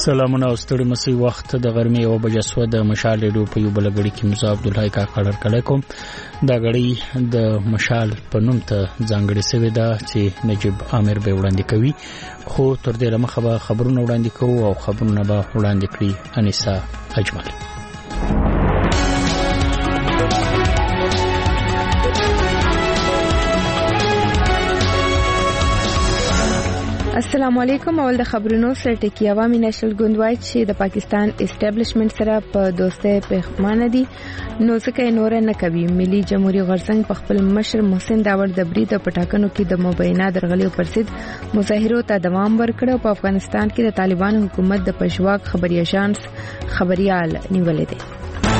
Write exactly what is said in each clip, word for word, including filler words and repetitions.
سلامونه او ستړي مسي وخت د غرمې او بجسوه د مشال ریډیو په یو بل غړي کې مزه عبدالحی کا خبر کړه کوم دا غړي د مشال په نوم ته ځانګړي سوي دا چې نجیب عامر به وړاندې کوي خو تر دې لمخه به خبرونه وړاندې کوو او خبرونه به وړاندې کړي انیسا اجمل. السلام علیکم. اول د خبرونو سره ټکی عوامي نېشنل ګوند وایي چې د پاکستان اسټابلیشمنت سره په دوستۍ پېښمانه دي نو څه نور نه کوي. ملي جمهوریت غورځنګ په خپل مشر محسن داور د برید په ټاکنو کې د مبینه درغلیو پر ضد مظاهرو ته دوام ورکړ او په افغانستان کې د طالبانو حکومت د پښواک خبري اژانس خبريال نیولې دي.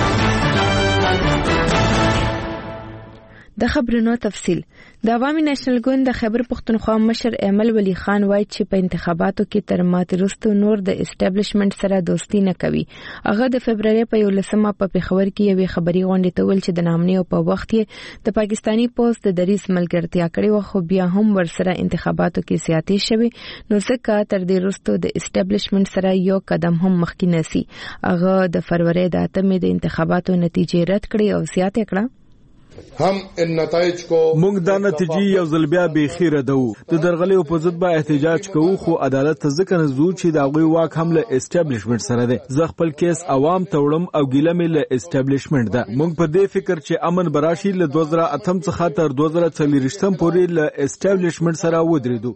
د خبرونو تفصیل. د عوامي نېشنل ګوند د خیبر پښتونخوا مشر ایمل ولی خان وایي چې په انتخاباتو کې تر ماتې وروسته نور د اسټابلیشمنت سره دوستی نه کوي. هغه د فبرवरी په یولسمه په پیښور کې یوې خبري غونډې ته ویل چې د نامنې په وخت کې د پاکستانی پوسټ د دریس ملګرتیا کړې و خو بیا هم ورسره انتخاباتو کې سیاسي شوي نو ځکه تر دې وروسته د اسټابلیشمنت سره یو قدم هم مخکې نسی. هغه د فروری د اتمې د انتخاباتو نتیجې رد کړې او زیاته کړه هم ان نتایج کو موږ دا نتیجې یو ځل بیا به خیره دو د درغلې په ضد به احتجاج کوو خو عدالت ته ځکه نه زو چې دا غوي واک هم له اسټابلیشمنت سره ده. زه خپل کیس عوام توړم او ګیله مې له اسټابلیشمنت ده. موږ په دې فکر چې امن براشي له دوه زره اتم څخه تر دوه زره څلورم پورې له اسټابلیشمنت سره ودرېدو.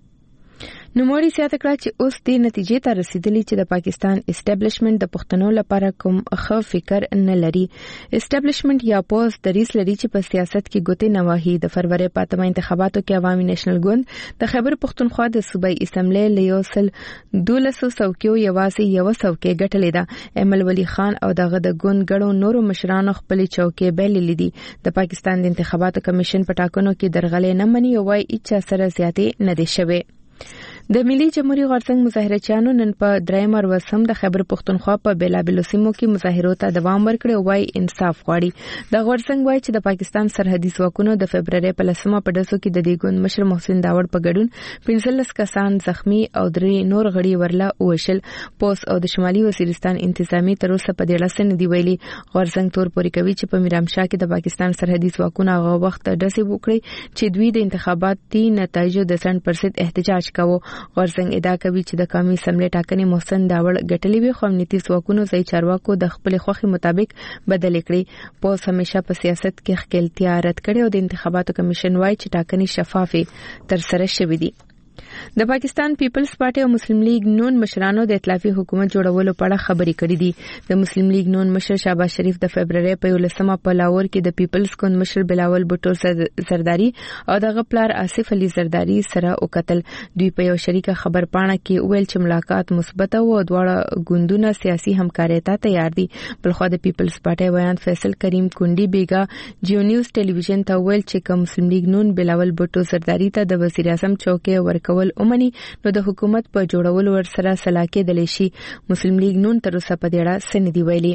نو موري سیاته کړه چې اوس دې نتیجې ته رسیدلی چې د پاکستان اسټابلیشمنت د پښتنو لپاره کوم ښه فکر نه لري. اسټابلیشمنت یا پوز د ریس لري چې په سیاست کې ګوتې نه وهي. د فروری په اتمه انتخاباتو کې عوامي نېشنل ګوند د خیبر پښتونخوا د صوبایي اسمبلی له یو سل دولسو څوکیو یوازې یو څوکۍ ګټلې ده. ایمل ولی خان او دغه د ګوند ګړو نورو مشرانو خپل چوکۍ بللې دي. د پاکستان د انتخاباتو کمیشن په ټاکنو کې درغلې نه مني او وايي چې سره زیاتې نه دي شوي. د ملي جمهوریت غورځنګ مظاهرچیانو نن په دریم ورځ هم د خیبر پښتونخوا په بیلابیلو سیمو کې مظاهرو ته دوام ورکړ او وايي انصاف غواړي. د غورځنګ وايي چې د پاکستان سرحدي ځواکونو د فبرवरी په لسمه په دسو کې د دې ګوند مشر محسن داور په ګډون پنځلس کسان زخمی او درې نور غړي ورله وشل. پوس او د شمالي وزیرستان انتظامی تر اوسه په دې لسنه دی ویلي. غورځنګ تور پوري کوي چې په میرامشاه کې د پاکستان سرحدي ځواکونو هغه وخت دسي وکړي چې دوی د انتخاباتي نتایجو د سن پرسد احتجاج کاوه. غورځنګ ادعا کوي چې د قومي اسمبلی ټاکنې محسن داور ګټلې وي خو امنیتي ځواکونو ځای چارواکو د خپل خوخي مطابق بدل کړي. پوس همیشه په سیاست کې خپلتیا رد کړي او د انتخاباتو کمیشن وايي چې ټاکنې شفافه تر سره شوې دي. د پاکستان پیپلز پارټي او مسلم لیگ نون مشرانو د ائتلافي حکومت جوړولو په اړه خبرې کړې دي. د مسلم لیگ نون مشر شهباز شریف د فبرवरी په یولسمه په لاهور کې د پیپلز ګوند مشر بلاول بوټو زرداری او دغه پلار آصف علي زرداری سره وکتل. دوی په یو شریکه خبر پاڼه کې ویل چې ملاقات مثبت او دواړه ګوندونه سیاسي همکارۍ ته تیار دي. بلخو د پیپلز پارټي ویان فیصل کریم کونډي بیګا جیو نیوز ټلویزیون ته ویل چې کوم مسلم لیگ نون بلاول بوټو زرداری ته د وزیر اعظم چوکۍ ورکول اومني نو د حکومت په جوړولو ورسره سلاکې دلې شي. مسلم لیگ نون تر اوسه په دې اړه سندې ویلي.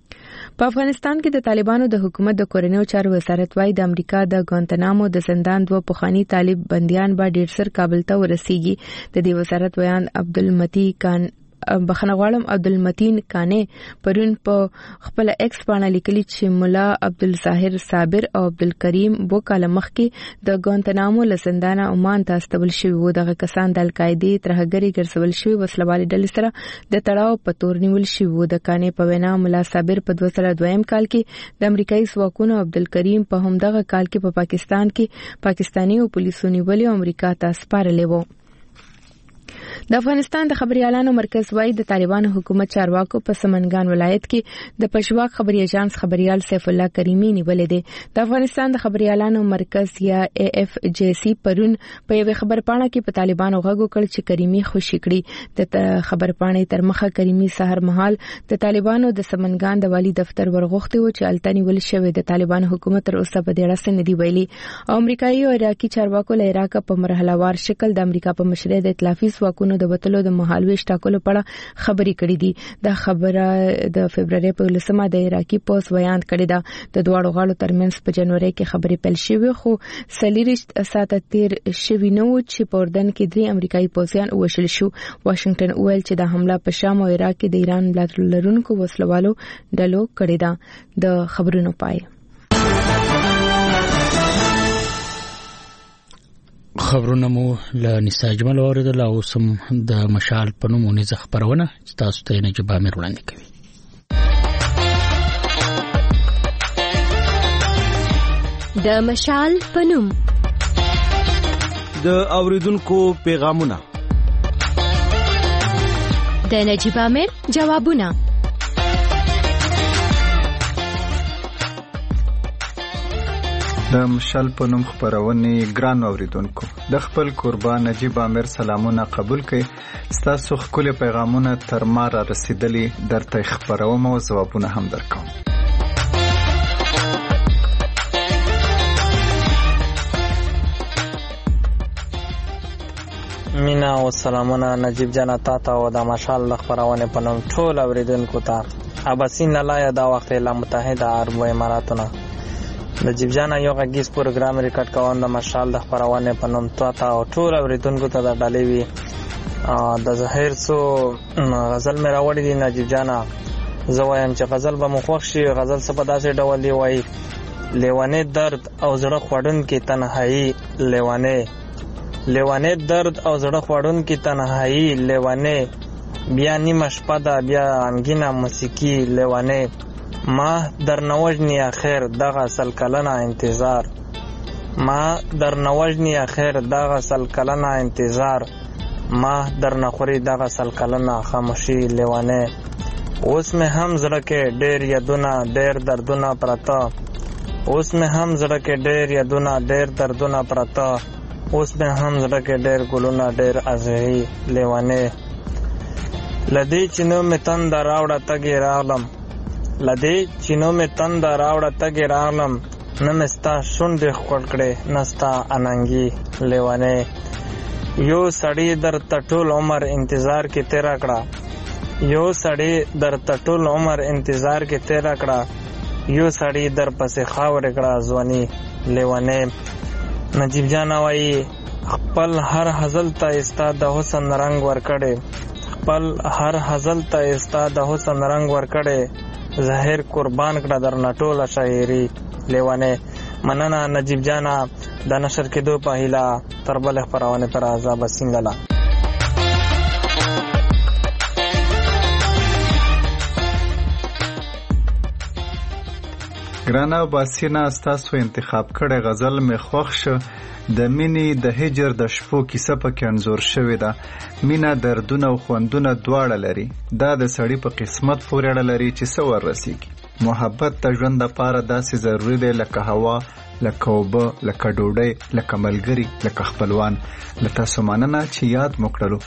په افغانستان کې د طالبانو د حکومت د کورنیو چارو وزارت وايي د امریکا د ګوانتنامو د زندان دوه پخوانی طالب بنديان به ډیر سر کابل ته ورسیږي. د دې وزارت ویان عبدالمتی کان بخنه غواړم عبدالمتین کانه پرون په خپل ایکس باندې لیکلي چې مولا عبدالظاهر صابر او عبدالکریم بو کاله مخکې د ګوانتنامو له زندان عمان ته استول شوی وو. دغه کسان د القاعده ترهګری ګرځول شوی وسلوالي ډلې سره د تړاو په تور نیول شوی وو. د کانه په وینا مولا صابر په دوه زره دویم کال کې د امریکایي ځواکونو عبدالکریم په همدغه کال کې په پاکستان کې پاکستاني او پولیسو نیولې امریکا ته سپارلې وو. د افغانستان د خبريالانو مرکز وايي د طالبانو حکومت چارواکو په سمنګان ولایت کې د پښواک خبري اژانس خبريال سیف الله کریمی نیولې دي. د افغانستان د خبريالانو مرکز یا ای اف جی سی پرون په یو خبر پاڼه کې په طالبانو غږ وکړ چې کریمی خوشی کړي. د خبر پاڼې تر مخه کریمی سحر مهال د طالبانو د سمنګان د والی دفتر ورغوښتي و چې التنی ول شوی د طالبانو حکومت تر اوسه په دې اړه څه نه دی ویلي. امریکایي او عراقي چارواکو له عراق په مرحله وار شکل د امریکا په مشرۍ د ائتلافي ځواکونو ځواکونو د وټلو د مهالويش ټاکلو په اړه خبري کړې دي. دا خبره د فبرवरी په لسمه د عراقي پوس بیان کړی دا. د دواړو غاړو ترمنځ په جنوري کې خبري پیل شوې خو سلیریشت ساته تیر شوی نو چې په اردن کې درې امریکایي پوځیان وشل شو. واشنگټن ویل چې د حمله په شام او عراق کې د ایران ملاتړ لرونکو وسلوالو ډلو کړی دا. د خبرونو پای خبرونه مو له نساجمل اوریدل او سم د مشال په نوم ونیزه خبرونه تاسو ته نجيب امیر وړاندې کوي. د مشال په نوم د اوریدونکو پیغامونه د نجيب امیر جوابونه. د مشال په نوم خبرونه ګران اوریدونکو د خپل قربان نجيب امیر سلامونه قبول کړئ. تاسو خپل پیغامونه تر ما را رسیدلی درته خبروم او ځوابونه هم درکوم. مینا او سلامونه نجيب جان تا او د مشال خبرونه په نوم ټول اوریدونکو ته اباسین لایا دا وخت له متحده عرب اماراتونه نجيب جان یو غږیز پروګرام ریکارډ کوم د مشال د خبرونه په نوم تا او ټول اوریدونکو ته د ډالې وی د ظاهر سو غزل مې راوړی دی نجيب جان. زوایم چې غزل به مخوښ شي. غزل څه په داسې ډول دی وای لیوانه درد او زړه خوړن کې تنهایی لیوانه لیوانه درد او زړه خوړن کې تنهایی لیوانه بیا نیمه شپه ده بیا غمګینه موسیقي لیوانه ما در نوجنی اخر دغه سل کلنه انتظار ما در نوجنی اخر دغه سل کلنه انتظار ما در نخوري دغه سل کلنه خاموشي لیوانه اوس مې هم زړه کې ډېر یادونه ډېر دردونه پراته اوس مې هم زړه کې ډېر یادونه ډېر دردونه پراته اوس مې هم زړه کې ډېر ګلونه ډېر ازغي لیوانه لدی چینو مې تند راوړه تګي راغلم لدی چینو مې تند راوړه تګي راغلم نه مې ستا شونډې خوړ کړې نه ستا اننګي لیوانه یو سړی در ټول عمر انتظار کې تیرا کړه یو سړی در ټول عمر انتظار کې تیرا کړه یو سړی در پسې خاور کړه ځواني لیوانه نجيب جان وایي خپل هر غزل ته استا د حسن رنگ ورکړي خپل هر غزل ته استا د حسن رنگ ورکړي ظاهر قربان کړه در نټوله شاعري لیوانه. مننه نجيب جان د نشر کېدو په هیله تر بل خبرونه پر عذاب سنگلا. ګرانه باسینا تاسو انتخاب کړی غزل مې خوښ شو. د مینې د هجر د شپو کیسه پکې انځور شوې ده. مینا دردونه او خوندونه دواړه لري. دا د سړی په قسمت پورې اړه لري چې څه ور رسیږي. محبت د ژوند لپاره داسې ضروري دی لکه هوا لکه اوبه لکه ډوډۍ لکه ملګري لکه خپلوان. له تاسو مننه چې یاد مو کړلو.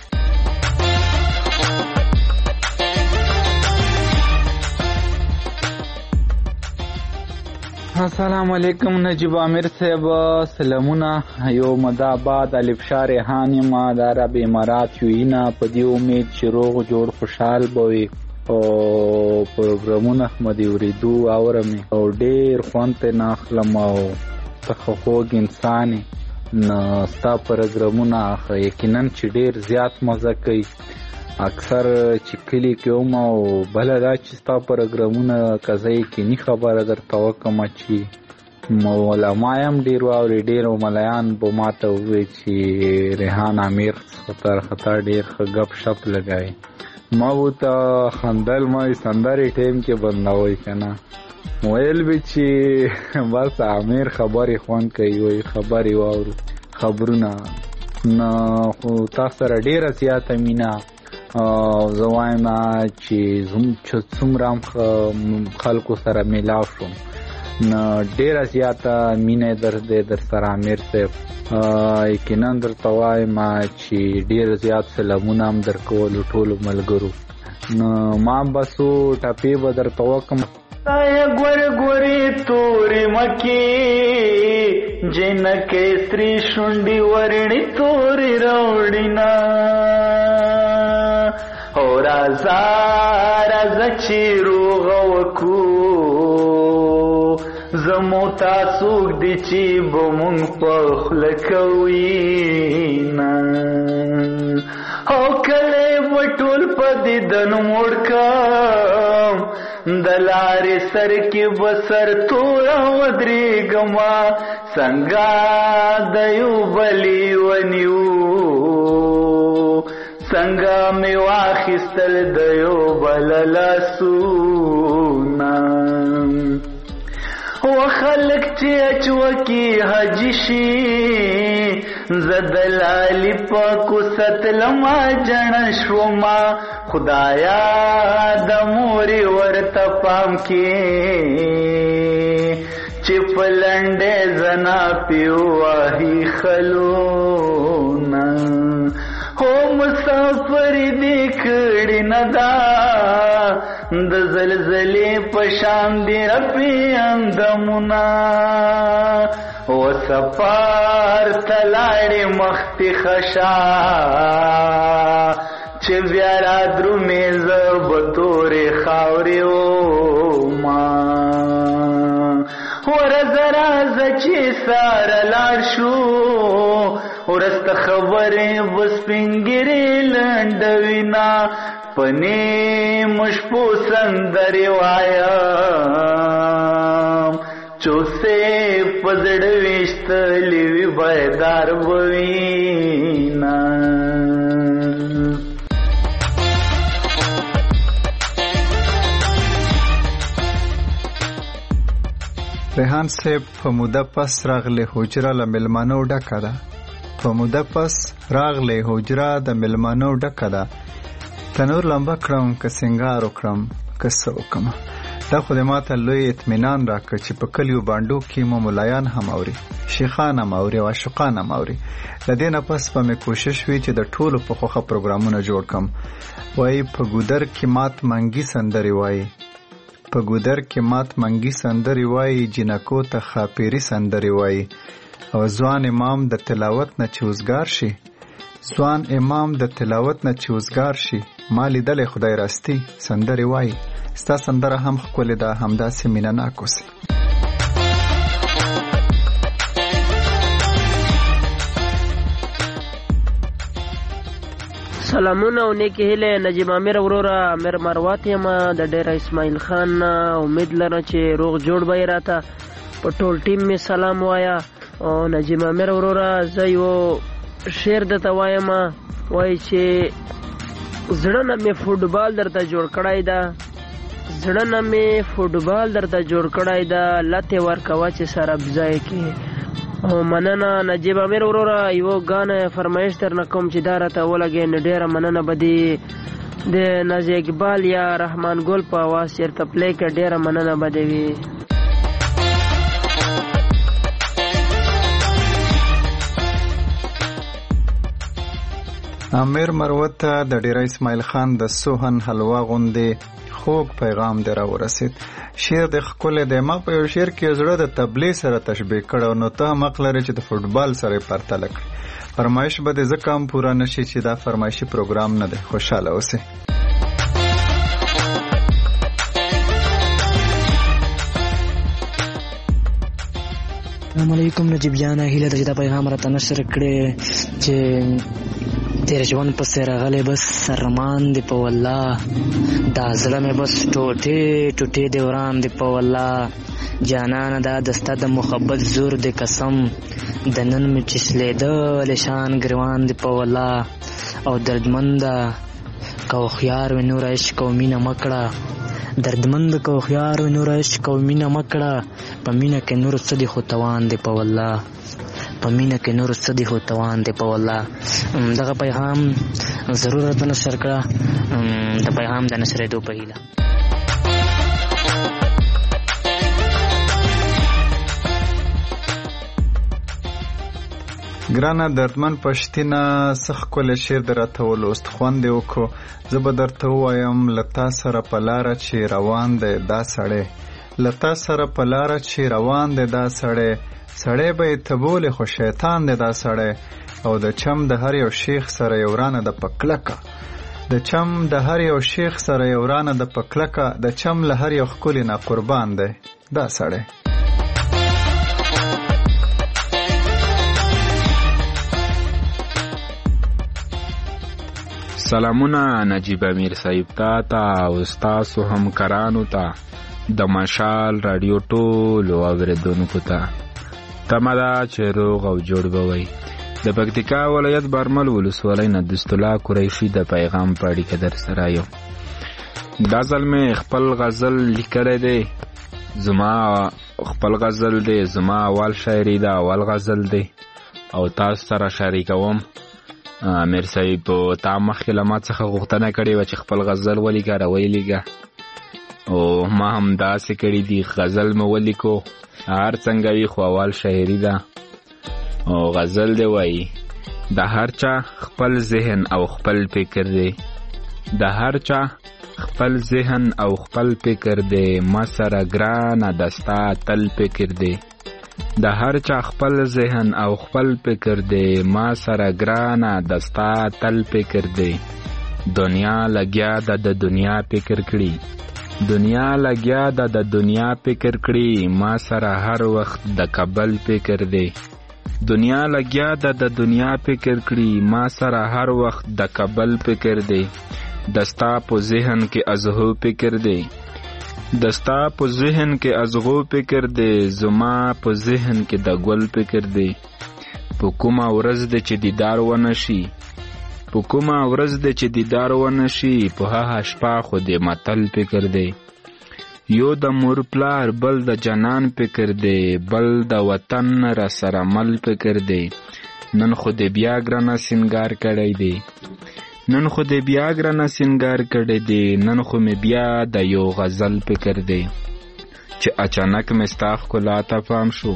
السلام علیکم نجيب امیر صاحب سلامونه. یو مداباد الف شار هانی ما د عرب امارات یو اینا په دی امید چې روغ جوړ خوشحال بوي او پروګرامونه مدي ورېدو اورمه او ډېر خوند نه خلم او تخوګ انسان نه ستا پروګرامونه یقینا چې ډېر زیات مزه کوي. اکثر چې کلی کې اوم او بل دا چې ستا پروګرامونه کزای کې ني خبره درته وکم چې علماء هم ډېر واوري ډېر ملایان به ماته ووایي چې ریحان امیر خطر خطر ډېر ښه ګپ شپ لګوي. ما ورته خندل ما سندرې ټیم کې بندوي که نه ویل به چې بس امیر خبرې خوند کوي وایي خبرې واورو خبرونه نه خو تاسو سره ډېره زیاته مینه زه وایم چې څومره خلکو سره میلاو شوم نه ډېره زیاته مینه در دی در سره امیر صاحب. یقینا درته وایم چې ډېر زیات سلامونه هم درکولو ټولو ملګرو. نو ما بسو ټپې به درته وکړم. ګور ګورې تورې مکې جنکې سرې شونډې ورڼې تورې راوړې نه رازا رازا چې روغ وکو زمو تاسوک دی چې بمونږ په خوله کوینا او کله وټول په دیدن موړ کم د لارې سر کې بسر توره ودرېږما څنګه د یو بلې ونیو څنګه مې واخیستل د یو بل لاسونه و خلق چې اچوکی حجی شي زدلالی پاکو ستلما جن شوما خدایا د موري ورته پام کې چې پلنډه زنا پیو واهي خلونا هو مسافر دې کړي ندا د زلزلې پشان دی ربي اندمنا و سفار تلاړې مختی خشا چې بیا را درومې زه به تورې خاورې وما ورځه راځه چې ساره لاړ شو ورسته خبرې به سپینګیرې لنډوینا پنې مشپو سندرې وایم چوسې په زړه ویشتلې وي بیدار به وینا ریحان صاحب په موده پس راغلی حجره له مېلمانو ډکه ده په موده پس راغلی حجره د مېلمانو ډکه ده تنور لمبه کړم که سنګار وکړم که څه وکړم دا خو د ماته لوی اطمینان راکړ چې په کلیو بانډو کې مو ملایان هم اوري شیخان هم اوري او عاشقان هم اوري له دې نه پس به مې کوشش وي چې د ټولو په خوښه پروګرامونه جوړ کړم وایي په ګودر کې مات منګي سندرې وایي په ګودر کې مات منګي سندرې وایي جنکو ته خاپیري سندرې وایي او ځوان امام د تلاوت نه چې وزګار شي ځوان امام د تلاوت نه چې وزګار شي ما لیدلی خدای راستي سندرې وایي ستا سندره هم ښکلې ده همداسې مینه ناک اوسئ سلامونه او نیکی هیله نجیب امیر وروره امیر مروات یم د ډیره اسماعیل خان امید لرم چې روغ جوړ به راته په ټول ټیم می سلام وایا او نجیب امیر وروره زه یو شعر درته وایم وایي چې زړه نه مې فوټبال درته جوړ کړی ده زړه نه مې فوټبال درته جوړ کړی ده لته ورکوه چې سره بځای کې او مننه نجیب امیر وروره یو غانه فرمایش درنه کوم چې دا راته ولګې نه ډیره مننه بدی د نازي اقبال یا رحمان ګل په आवाज چیرته پلی کې ډیره مننه بدی وی امیر مروت ته د ډیره اسماعیل خان د سوهن حلوا غوندې خوږ پیغام دی راورسید شعر د ښکلی دی ما په یو شعر کې زړه د تبلیغ سره تشبیه کړی نو ته هم حق لرې چې د فوټبال سره یې پرتله کړې فرمایش به دې ځکه هم پوره نه شي چې دا فرمایشي پروګرام نه دی خوشحاله اوسئ السلام علیکم نجیب جانا هیله ده چې دا پیغام راته نشر کړی چې تیر ژوند پسې راغلی بس سرمان دی په والله دا زړه مې بس ټوټې ټوټې دی وران دی په والله جانانه دا دسته د محبت زور دی قسم د نن مې چې سلیدلی شان ګریوان دی په والله او دردمنده که هوښیار وې نور عشق او مینه مه کړه دردمند که هوښیار وې نور عشق او مینه مه کړه په مینه کې نور څه دی خو توان دی په والله په مینه کې نور څه دی خو توان دی په والله دغه پیغام ضرور راته نشر کړه د پیغام د نشرېدو په هیله ګرانه دردمن پښتینه څه ښکلی شعر در راته ولوست خوند یې وکړو زه به درته ووایم له تا سره په لاره چې روان دی دا سړی له تا سره په لاره چې روان دی دا سړی سړی به یې ته بولې خو شیطان دی دا سړی او د چم د هر یو شیخ سره یو رانه د په کلکه د چم د هر یو شیخ سره یو رانه د پکلکه د چم له هر یو ښکلي نه قربان دی دا سړی. سلامونه نجیب امیر صاحب تا ته او ستاسو همکارانو ته د مشال رادیو ټولو اورېدونکو ته تمه ده چې روغ او جوړ به وئ. د پکتیکا ولایت برمل ولسوالۍ نه دستالله قریشي د پیغام په اړیکه در سره یم. دا ځل مې خپل غزل لیکلی دی، زما خپل غزل دی، زما اول شاعري ده، اول غزل دی او تاسو سره شریکوم. امیر صاحب تا مخکې له ما څخه غوښتنه کړې وه چې خپل غزل ولیکه راویلیږه او ما هم داسې کړي دي، غزل مې ولیکو. هر څنګه وي خو اول شاعري ده او غزل دی وایي د هر چا خپل ذهن او خپل فکر دی، د هر چا خپل ذهن او خپل فکر دی، ما سره ګرانه دستا تل فکر دی. د هر چا خپل ذهن او خپل فکر دی، ما سره ګرانه دستا تل فکر دی. دنیا لګیا ده د دنیا فکر کړي، دنیا لګیا ده د دنیا فکر کړي، ما سره هر وخت د کابل فکر دی. دنیا لګیا ده د دنیا فکر کړي، ما سره هر وخت د کابل فکر دی. دستا په ذهن کې ازغو فکر دی، دستا په ذهن کې ازغو فکر دی، زما په ذهن کې د ګل فکر دی. په کومه ورځ دی چې دیدار ونه شي، په کومه ورځ دی چې دیدار ونه شي، په هغه شپه خو د متل فکر دی. یو د مور پلار بل د جنان فکر دی، بل د وطن را سره مل فکر دی. نن خو د بیا ګرانه سینګار کړی دی، نن خو د بیا ګرانه سینګار کړی دی، نن خو مې بیا د یو غزل فکر دی. چې اچانک مې ستا ښکلا ته پام شو،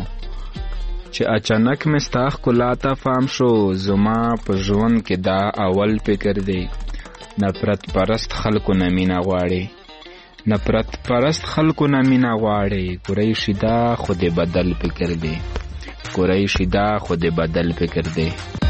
چې اچانک مې ستا ښکلا ته پام شو، زما په ژوند کې دا اول فکر دی. نفرت پرست خلکو نه مینه غواړي، نفرت پرست خلکو نه مینه غواړي، قریشي دا خو د بدل فکر دی، قریشي دا خو د بدل فکر دی.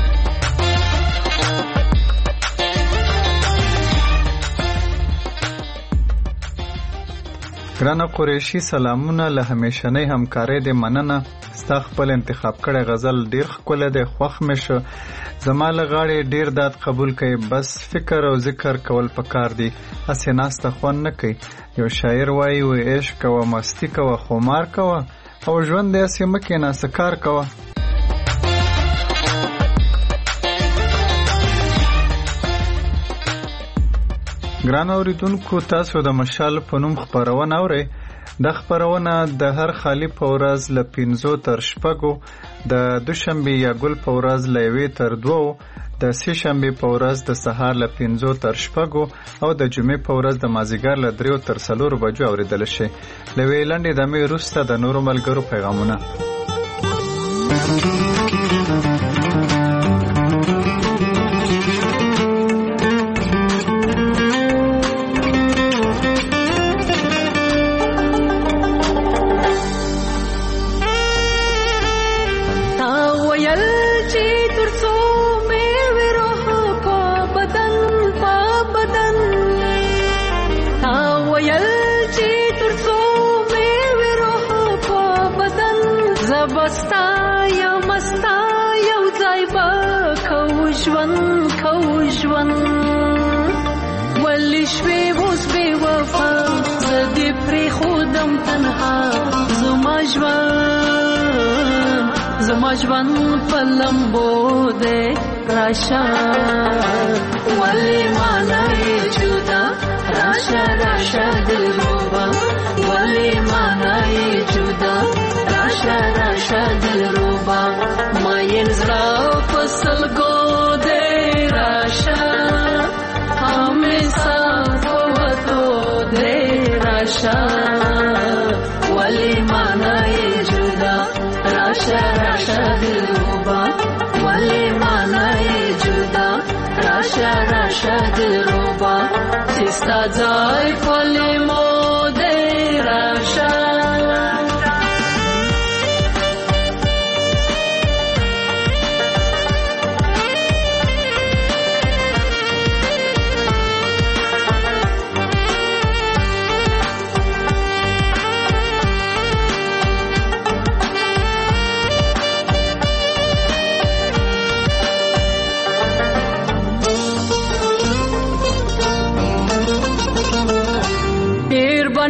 ګرانه قریشي سلامونه، له همیشنۍ همکارۍ دې مننه. ستا خپل انتخاب کړی غزل ډیر ښکلی دی، خوښ مې شو. زما له غاړې ډیر داد قبول کړي، بس فکر او ذکر کول پکار دي، هسې ناسته خوند نه کوي. یو شاعر وایي و عشق کوه، مستی کوه، خمار کوه او ژوند دې هسې مه کښېناسه کار کوه. ګران اوریدونکو، تاسو د مشال په نوم خپرونه اورئ. دا خپرونه د هر خالی په ورځ له پنځو تر شپږو، د دوشنبې یا ګل په ورځ له یوې تر دوو، د سې شنبې په ورځ د سهار له پنځو تر شپږو او د جمعې په ورځ د مازدیګر له دریو تر څلورو بجو اورېدلی شي. له یوې لنډې دمې وروسته د نورو ملګرو پیغامونه. زما ژوند په لمبو دی راشه، ولې مانا یې جدا راشه راشه دلربا، ولې مانا یې جدا راشه راشه دلربا. ماین زړه په سلګو دی راشه، همیشه په وتو دی راشه، ولې مانا یې جدا راشه راشه دلربا، ولې مانا یې جدا راشه راشه دلربا. چې ستا ځای په لیمو دی راشه.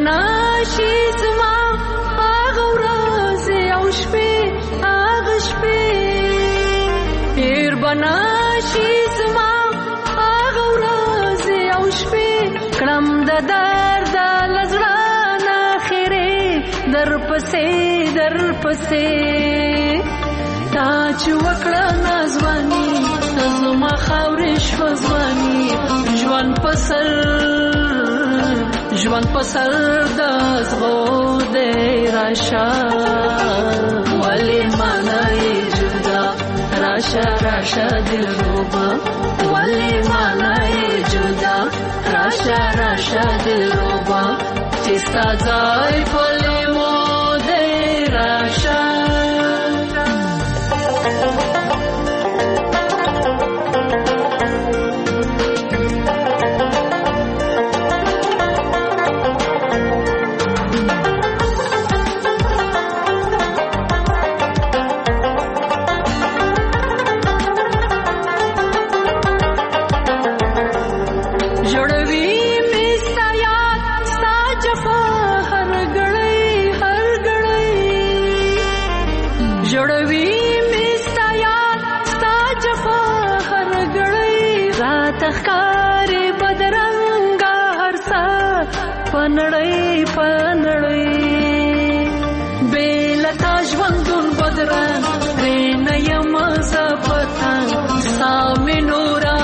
بناشي زما هغه ورځې او شپې هغه شپې هیر بناشي زما هغه ورځې او شپې کړم د درد له زړه نه خیرې در پسې در پسې تا چې وکړه نازواني زما خاورې شوه ځواني ژوند په سر ژوند په سر د زغو دی راشه ولې مانا یې جدا راشه راشه دلربا ولې مانا یې جدا راشه راشه دلربا چې ستا ځای په لیمو دی راشه پنړې پنړې بیلتا ژوندون بدران نه یم زپتا سامنورا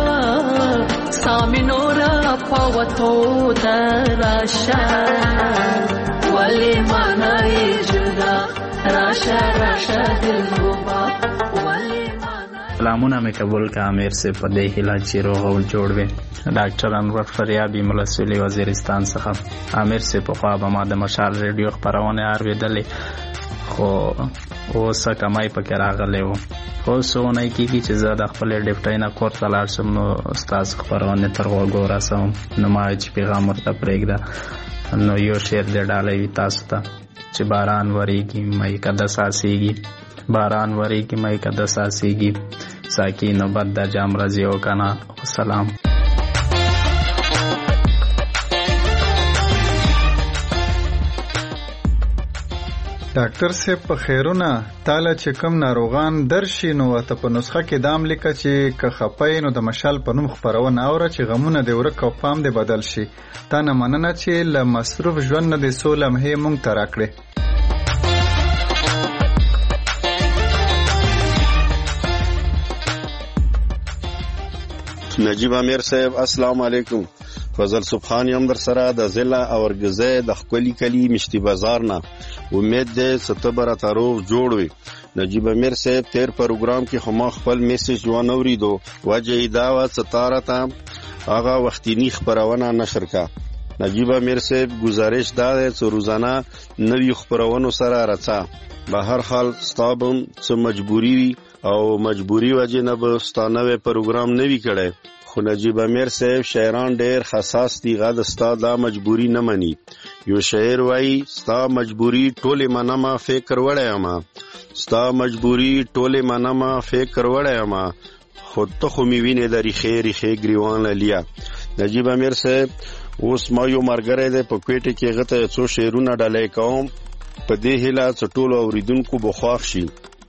سامنورا پوتو دراشا ولی مانای جدا راشا راشا دلربا ولی سلامونه مې قبول کا امیر سے په دې هیله چې روغ او جوړ وي ډاکټر انور فریابي ملسولی وزیرستان څخه امیر سے په خوا به ما د مشال ریډیو خبرونه اورېدلې خو اوس کمای پکې راغلی و خو څونه کېږي چې زه د خپل ډیپټۍ نه کور ته لاړ شم نو ستاسو خبرونه تر غوږو ورسوم نو ما چې پیغام ورته پرېږده نو یو شعر دې ډالی وي تاسو ته چې باران وریږي مې کده ساسیږي باران وریږي مې کده ساسیږي ساکی نوبت د جام رضی او کنا سلام ډاکټر صاحب په خیرونه تاله چې کم ناروغان درشي نو ته په نسخه کې دام لیکه چې که خپای نو د مشال په نوم خبرونه اوره چې غمونه د ورک او پام دې بدل شي تا نه مننه چې له مصروف ژوند نه د سو لمحې مونږ ته راکړې نجیب امیر صاحب السلام علیکم فضل سبحان یم در سره د ضلع اورګزه د خپلی کلی مشتی بازار نه امید ده ستبر تاروغ جوړ وي نجیب امیر صاحب تیر پروګرام کې خو ما خپل میسج ونه اوریدو وجه دا و ستاره تا هغه وختینی خبرونه نشر کا نجیب امیر صاحب گزارش دا ده چې روزانه نوی خبرونو سره راځه به هر حال ستابم څه مجبوری وي او مجبوری وجه نه به ستانه پروګرام نوی کړي خو نجیب امیر صاحب شاعران ډیر حساس دي غد ستا دا مجبوری نه مني یو شاعر وای ستا مجبوری ټوله منما فکر وړای ما ستا مجبوری ټوله منما فکر وړای ما خود ته خو می ویني د ریخې ریخې گریوان لیا نجیب امیر صاحب اوس ما یو مرګره ده په کوټه کې غته څو شعرونه ډالای کوم په دې هله څټولو اوریدونکو بخواخ شي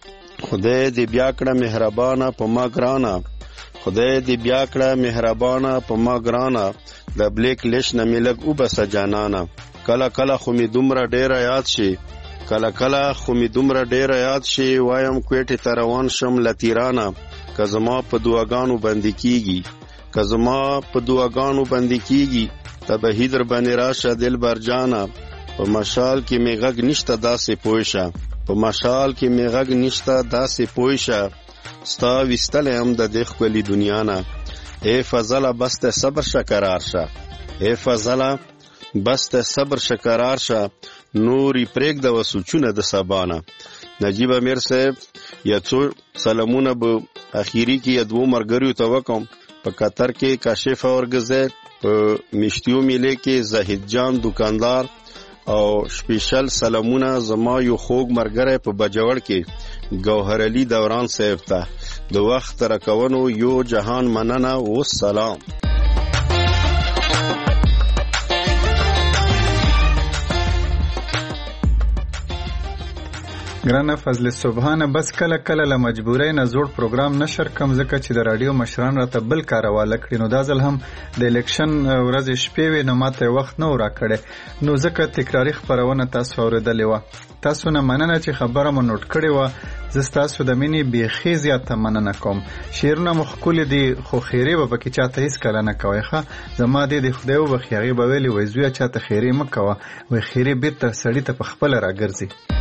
خدای دې بیا کړه مهربانه په ما ګرانا خدای دې بیا کړه مهربانه په ما ګرانا د بلیک لیش نه ملګ او بس جانانا کله کله خو می دومره ډیر یاد شي کله کله خو می دومره ډیر یاد شي وایم کوټه ته روان شم لتیرانا که زما په دعاګانو باندې کیږي که زما په دعاګانو باندې کیږي ته به هیدر باندې راشه دل برجانا په مشال کې می غږ نشته داسې پوښه په مشال کې می غږ نشته داسې پوښه ستا وستل هم د دې خپلې دنیا نه اے فضله بس ته صبر شکرار شه اے فضله بس ته صبر شکرار شه نوري پرېګ د وسوچونه د سبانه نجیب امیر صاحب یا څو سلامونه به اخیری کې ادو مرګریو ته وکم په قطر کې کاشف اورګزه په مشتیو میله کې زاهد جان دکاندار او سپیشل سلامونه زما یو خوږ مرګره په بجوړ کې گوهر علی دوران صاحب ته د وخت راکونو یو جهان مننه او سلام ګرانه فضل سبحانه بس کله کله له مجبورۍ نه زوړ پروګرام نشر کم ځکه چې د رادیو مشران راته بل کار حواله کړي نو دا ځل هم د الیکشن ورځې شپې وې نو ماته وخت نه راکړی نو ځکه تکراري خپرونه تاسو اورېدلې وه تاسو نه مننه چې خبره مو نوٹ کړې وه زه ستاسو د مینې بیخي زیاته مننه کوم شعرونه مو ښکلي دي خو خیرې به پکې چاته هېڅکله نه کوئ ښه زما دې د خدای وبخي هغې به ویلې وایي زویه چاته خیرې مه کوه وایي خیرې بېرته سړي ته په خپله راګرځي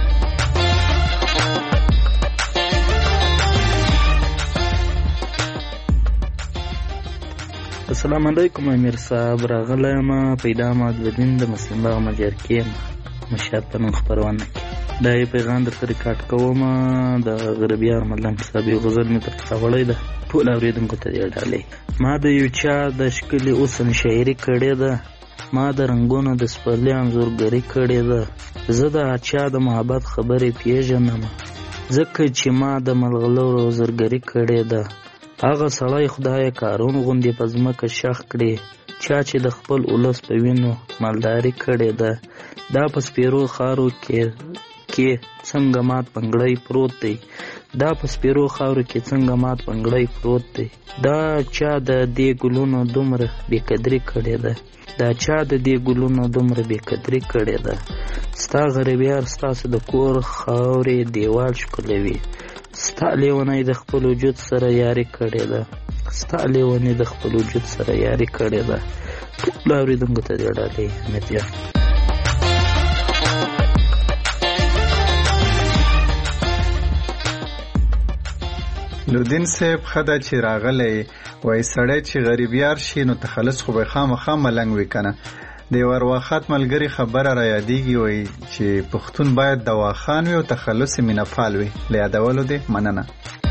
السلام علیکم امیر صاحب راغلی یم پیدا معدودین د مسلم باغ مجرکې یم مشهد په نوم خپرونه کې دا یې پیغام درته ریکارډ کوم د غربیار ملنګ صاحب یو غزل مې درته راوړی ده ټول اورېدونکو ته دې ډالۍ ما د یو چا د ښکلي اوسن شاعري کړې ده ما د رنګونو د سپرلي انځورګري کړې ده زه د چا د محبت خبرې پیژنم ځکه چې ما د ملغلرو زرګري کړې ده هغه سړی خدای کارون غوندې په ځمکه شخ کړي چا چې د خپل ولس په وینو مالداري کړې ده دا په سپیرو خاورو کې کې څنګه مات پنګړی پروت دی دا په سپیرو خاورو کې څنګه مات پنګړی پروت دی دا چا د دې ګلونو دومره بېقدري کړې ده دا چا د دې ګلونو دومره بېقدري کړې ده ستا غریبیار ستاسو د کور خاورې دیوال ښکلوي ستا لیونی د خپل وجود سره یاري کړې ده ستا لیونی د خپل وجود سره یاري کړې ده ټول اورېدونکو ته دې ډالۍ امید جان لودین صاحب خدا چې راغلی وای سړی چې غریبیار شي نو تخلص خو به خامخا ملنګ وي کنه د ورواخات ملګری خبره را یادېږي وای چې پښتون باید دواخان وي او تخلص مینه پال وي له یادولو دې مننه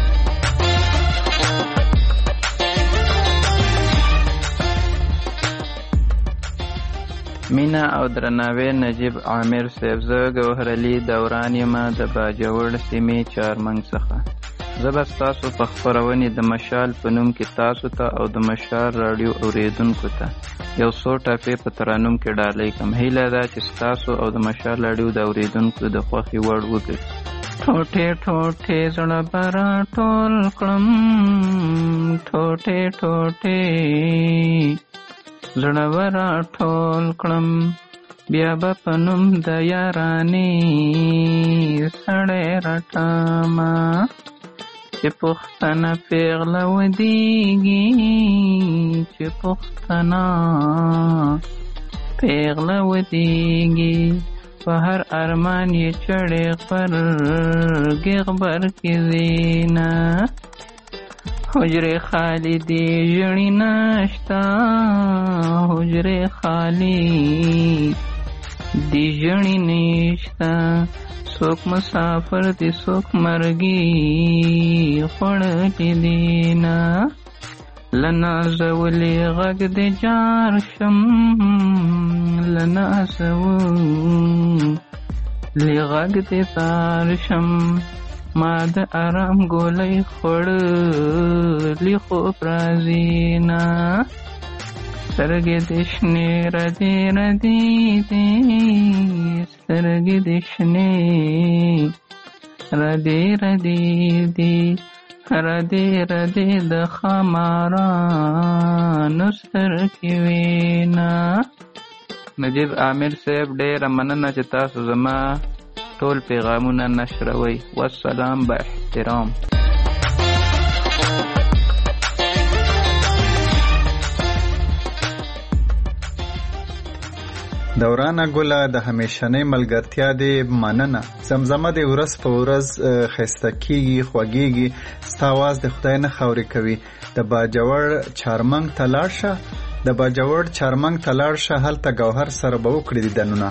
مینا او درناوی نجیب عامر صاحب زه ګوهر علي دوران یم د باجوړ سیمې چارمنګ څخه زه به ستاسو په خپرونې د مشال په نوم کې تاسو ته او د مشال راډیو اورېدونکو ته یو څو ټاپې په ترانوم کې ډالۍ کوم هیله ده چې ستاسو او د مشال راډیو د اورېدونکو د خوښې وړ وګرځي ټوټې ټوټې زړه به راټول کړم ټوټې ټوټې زړه به راټول کړم بیا به په نوم د یارانې سړی رټمه چې پښتنه پیغله ودیږي چې پښتنه پیغله ودیږي په هر ارمان یې چړې غبرګې غبر کې زینا حجرې خالی دی ژړې نشته حجرې خالی دی ژړې نشته څوک مسافر دی څوک مرګي خوړلې دینا لنازولې غږ دې جار شم لنازولې غږ دې تار شم ما د آرام ګولۍ خوړلې خوب راځينا سترګې دې شنې ردې ردې دي سترګې دې شنې ردې ردې دي ردې ردې د خمارانو سترګې وینا نجیب عامر صاحب ډېره مننه چې تاسو زما ټول پیغامونه نشروي والسلام با احترام دورانه ګله د همیشنۍ ملګرتیا دې مننه زمزمه دې ورځ په ورځ ښایسته کېږي خوږېږي ستا اواز د خدای نه خاورې کوي د باجوړ چارمنګ ته لاړ شه د باجوړ چارمنګ ته لاړ شه هلته ګوهر سره به وکړي دیدنونه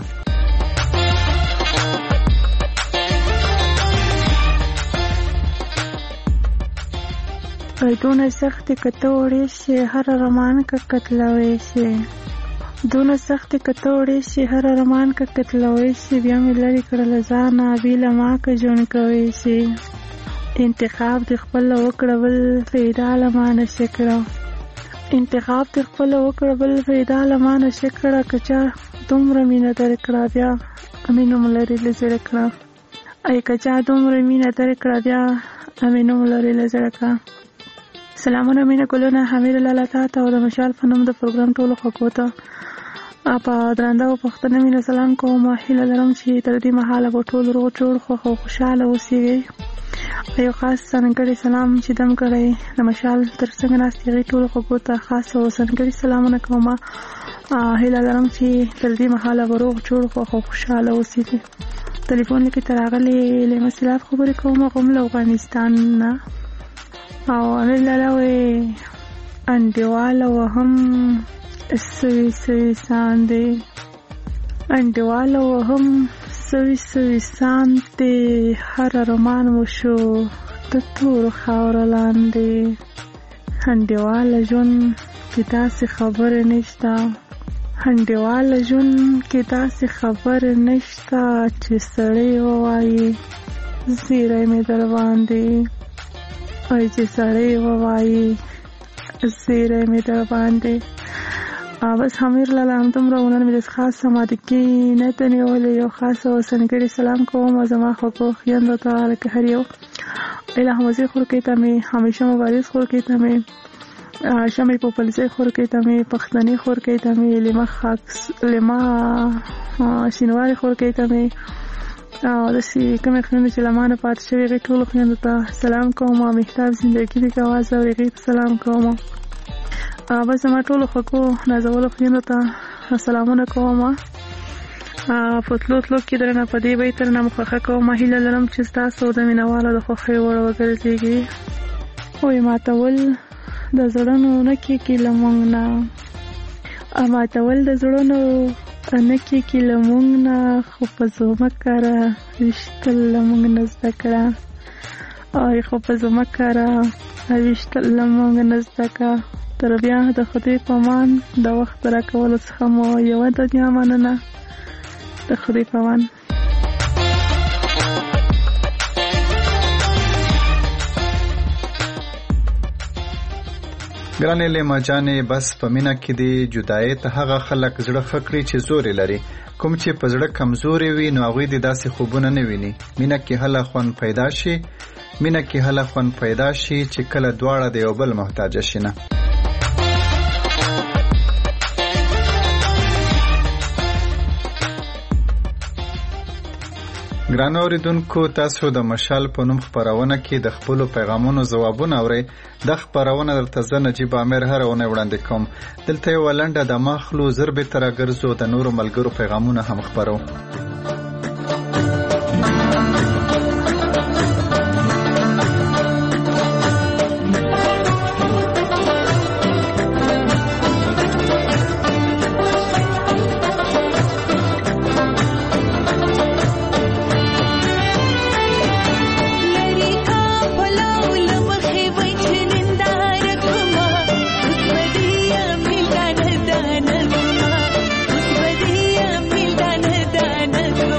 دونه سختې که ته وړې شي هره رمان که کتلوې شي دونه سختې که ته وړې شي هره رمان که کتلوې شي بیا مې لرې کړه له ځانه بېله ما که ژوند کوی شي انتخاب دې خپله وکړه بل پیدا له ما نشي کړه انتخاب دې خپله وکړه بل پیدا له ما نشي کړه که چا دومره مینه درکړه بیا مینه مو لرې له زړه کړه ای کچا دومره مینه درکړه بیا امې نوم لري له زړه کا. سلامونه مینه ګلونه حمید لاله تا ته او د مشال په نوم د پروګرام ټولو خلکو ته په درنده او پښتنه مینه سلام کوم. هیله لرم چې تر دې مهاله به ټول روغ جوړ خوښ او خوشحاله اوسئ. یو خاص ځانګړی سلام چې دم کړی د مشال تر څنګ ناست هغې ټولو خلکو ته خاص او ځانګړي سلامونه کوم. هیله لرم چې تر دې مهاله به روغ جوړ خوښ او خوشحاله اوسئ. ټلیفون کې تر راغلې لیمه سیلاب خبرې کوم غوم له افغانستان نه او امیر لاله وې انډیواله وهم سوي سوي ساندې انډیواله وهم سوي سوي ساندې هر ارمان وشو د تورو خاوره لاندې. انډیواله ژوند کې داسې خبرې نشته انډیواله ژوند کې داسې خبرې نشته چې سړی ووایي زیری مې در باندې ای چې سړی ووایي زیری مې در باندې. بس امیر لاله همدومره ونن مې د خاص سمادګي نه ته نیولې یو خاص او ځانګړی سلام کوم زما خوږو خویندو ته لکه هر یو الهمزي خورکې ته مې همیشه مبارز خورکې ته مې شمې په پلسې خورکې ته مې پښتني خورکې ته مې لیمه خاکس لیمه شینواري خورکې ته مې او داسې کومې خویندې چې له ما نه پاتې شوي هغې ټولو خویندو ته سلام کوم. مهتاب زندګي دې کوه زه هغې ته سلام کوم. بس زما ټولو خوږو نازولو خویندو ته سلامونه کوم. په تلو تلو کې درنه په دې بیت درنه مخوښه کوم. هیله لرم چې ستاسو د مینهوالو د خوښۍ وړ وګرځېږي. وایي ماتول د زړونو نه کېږي له موږ نه ماتول د زړونو نه کېږي له موږ نه خو په زومه کاره ویشتل له موږ نه زده کړه آی خو په زومه کاره ویشتل له موږ نه زده کړه. تر بیا د خدای په امان د وخت راکولو څخه مو یوه دنیا مننه. د خدای په امان. ګرانې لیما جانې بس په مینه کې دی جدایۍ ته هغه خلک زړه ښه کړي چې زورې لري. کوم چې په زړه کمزورې وي نو هغوی دې داسې خوبونه نه ویني. مینه کې هله خوند پیدا شي مینه کې هله خوند پیدا شي چې کله دواړه د یو بل محتاجه شي نه. ګرانو اوریدونکو تاسو د مشال په نوم خپرونه کې د خپلو پیغامونو ځوابونه اورئ. د خپرونه درته زه نجیب عامر هره اونۍ وړاندې کوم. دلته یوه لنډه دمه اخلو زر بېرته راګرځو د نورو ملګرو پیغامونه هم خپرو. Dana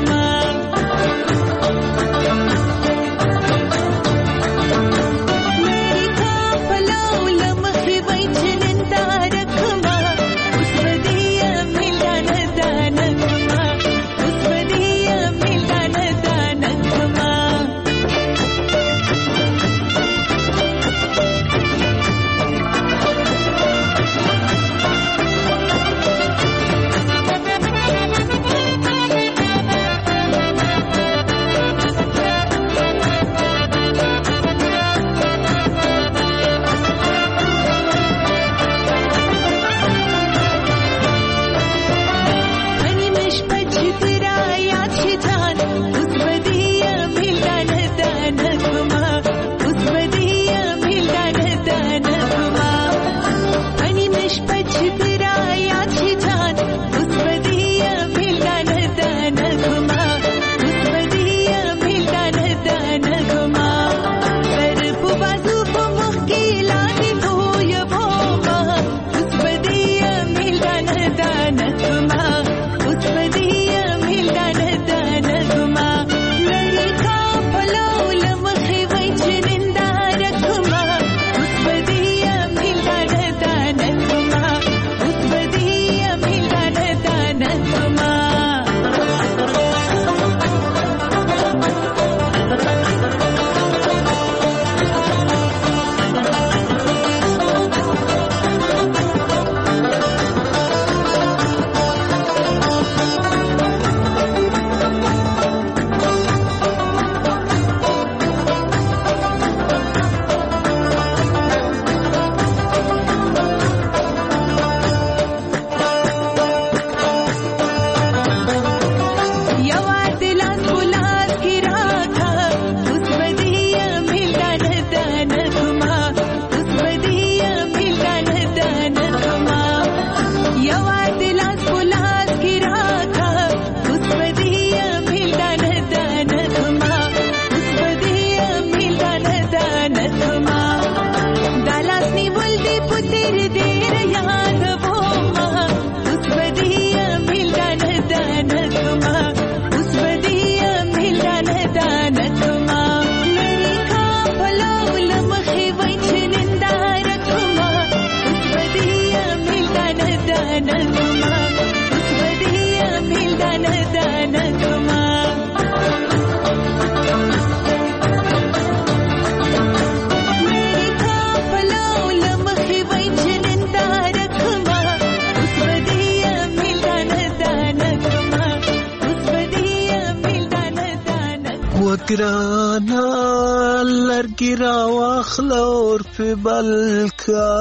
ګرانا لرګي راواخله اور پې بل کا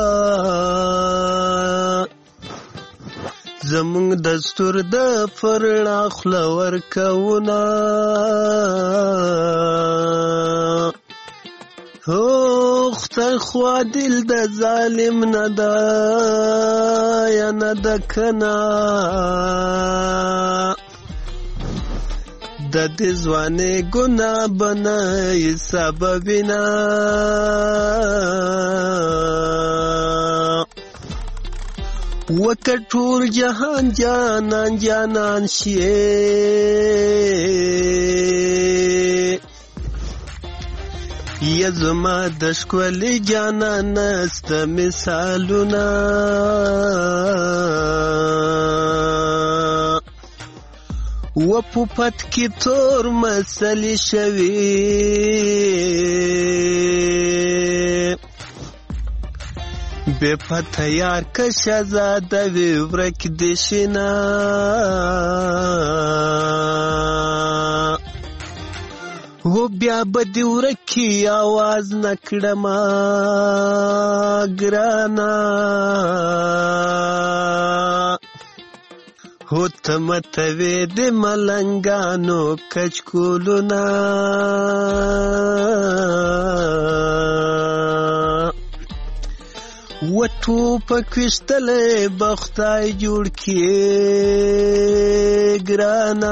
زمونږ دستور د پرړه خوله ورکوونه هو خدای خوا دل د ظالم نه ده یا نه ده کنه د دې ځوانې ګناه به نه یې سببونه وکه ټول جهان جانان جانان شي یا زما د ښکلي جانان سته مثالونه و په پت کې تور مسلې شوي بے پتہ یار که شهزاده وی ورک دې شینا و بیا به دې ورکي آواز نه کړمه ګرانه هو ته متوې د ملنګانو کچکولونه و ټوپک ویشتلی به خدای جوړ کړي ګرانه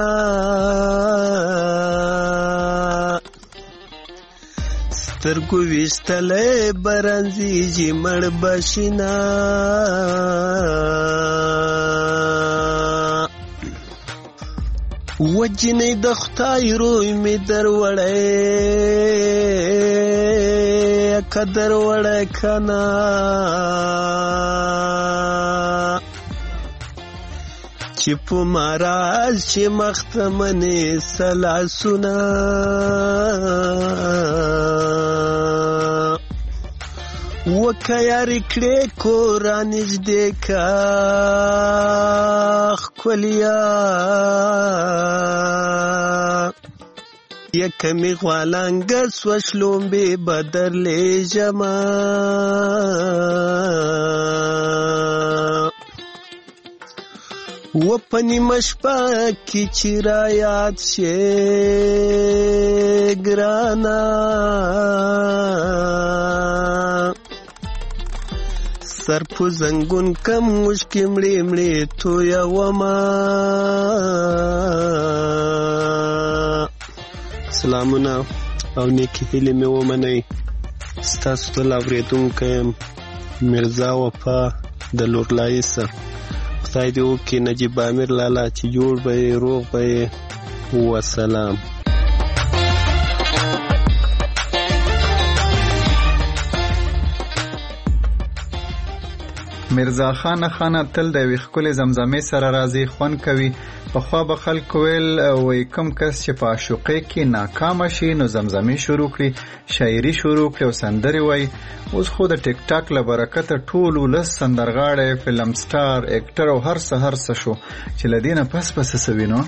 سترګو ویشتلی به رنځېږي مړ به شینه و جنۍ د خدای روی مې دروړی که دروړی که نه چې په مراز چې مخته منې سلاسونه وکه یارې کړې کور رانږدې که ښکلیا یکه مې غوالانګه سوه شلومبې به درلېږمه و په نیمه شپه کې چې رایاد شې ګرانه سر په زنګون کم مشکې مړې مړې تویومه سلامونه او نیکې هیلې مې ومنئ ستاسو ټول اورېدونکی یم میرزا وفا د لورلایي سره خدای دې وکړي نجیب امیر لالا چې جوړ به یې روغ به یې وسلام میرزا خان خانه تل د یوې ښکلې زمزمې سره راځي خوند کوي پخوا به خلکو ویل وایي کوم کس چې په عاشقۍ کې ناکامه شي نو زمزمې شروع کړي شاعري شروع کړي او سندرې وایي اوس خو د ټیک ټاک له برکته ټول ولس سندرغاړی فلم سټار اکټر او هر څه هر څه شو چې له دې نه پس پس څه وینو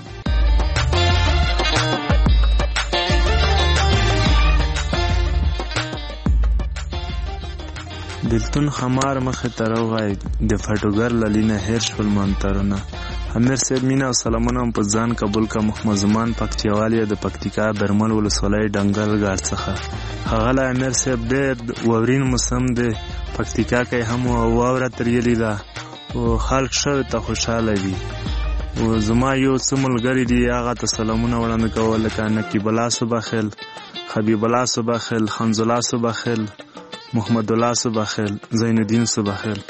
بلتون خمار مخې ته راوغی د فټوګر له لینه هیر شول منترونه امیر صاحب مینه او سلامونه په ځان قبول کا محمد زمان پکتیوالیا د پکتیکا برمل ولسوالۍ ډنګل ګاړ څخه هغه له امیر صاحب ډېر واورین موسم دی پکتیکا کې هم واوره تریلې ده او خلک شوی ته خوشحاله دي او زما یو څه ملګري دي هغه ته سلامونه وړاندې کول لکه نقیب الله صباخیل حبیب الله صباخیل حمزه الله صباخیل محمد الله صباخیل زین الدین صباخیل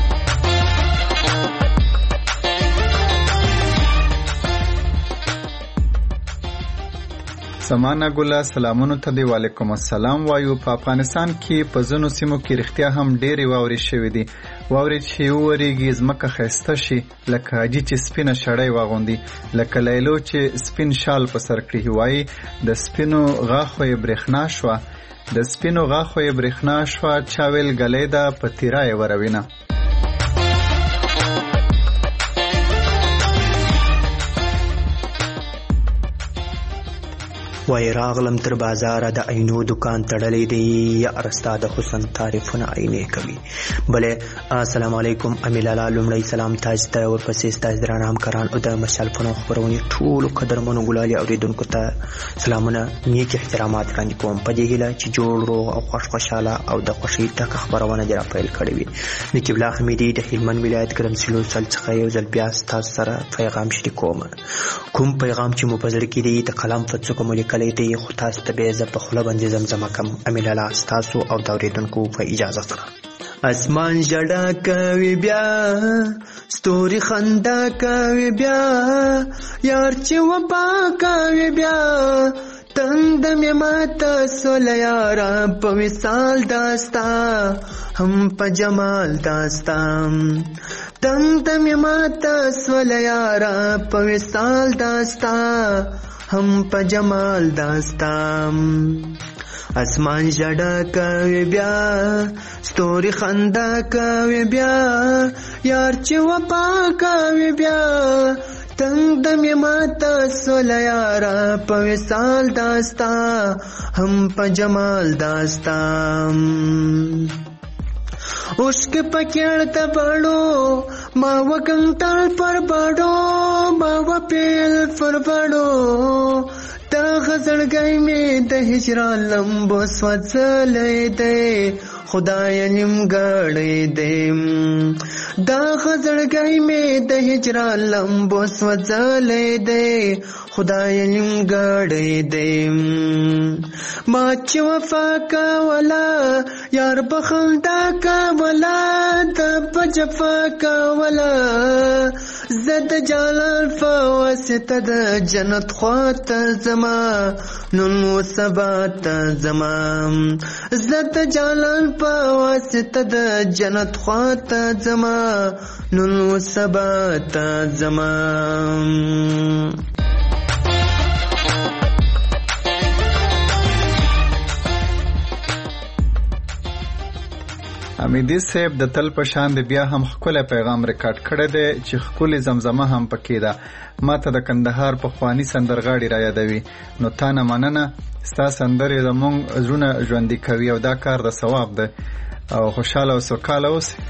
سمانه ګله سلامونو ته دی وعلیکم السلام وایو په افغانستان کې په ځینو سیمو کې رښتیا هم ډېرې واورې شوې دي واورې چې وورېږي ځمکه ښایسته شي لکه حاجي چې سپینه شړۍ واغوندي لکه لیلو چې سپین شال په سر کړي وایي د سپینو غاښو یې برېښنا شوه د سپینو غاښو یې برېښنا شوه چا ویل ګلۍ ده په تیره یې وروینه وای راغلم تر بازار د عینو دکان تړلې دی یا رستا د حسن تعریفونه عینې کوي. بله السلام علیکم امیلالا لومړی سلام تاسو ته ورپسې تاسو درانه همکاران او د مشال فنو خبرونه ټول قدرمنو ګلالي اوریدونکو ته سلامونه نیک احترامات وړاندې کوم په دې هیله چې جوړ روغ او خوش خوشاله او د خوشی تک خبرونه جرا پیل کړې وي. نقیب الله حمیدی د هلمند ولایت ګرمسلو څخه یو ځل بیا تاسو سره پیغام شریکوم. کوم پیغام چې مو په زړه کې دی د کلام په څوک مو لیکلی دی خو تاسو ته به زه په خوله باندې زمزمه کوم. امیلالا تاسو او د اوریدونکو په اجازه سره. اسمان جړه کوي بیا ستوري خندا کوي بیا یار چې وبا کوي بیا تند مې ماته سول یارا په وصال داستا هم په جمال داستا تند مې ماته سول یارا په وصال داستا هم په جمال داستا. اسمان جړه کوي بیا ستوري خندا کوي بیا یار چې وپا کوي بیا تنگ دمې ماته سول یارا په وصال داستا هم په جمال داستا. عشق پکړ ته بړو ما وکنټل پر بړو ما وپیل پر بړو تا غزړګای مې د هجران لمبو سوځلې دی خدای نیم ګړې دی دا غزړګای مې د هجران لمبو سوځلې دی خدای نیم ګړې دی. ما چې وفا کوله یار بخندا کوله د په جفا کوله زد جلال فواسطه د جنت خواته زما نن و سبا ته زما زد جلال فواسطه د جنت خواته زما نن و سبا ته زما. حمیدی صاحب د تل په شان دی بیا هم ښکلی پیغام ریکارډ کړی دی چې ښکلې زمزمه هم پکې ده. ما ته د کندهار پخواني سندرغاړي را یادوي. نو تا نه مننه ستا سندرې زموږ زړونه ژوندي کوي او دا کار د ثواب ده او خوشحاله او سوکاله اوسئ.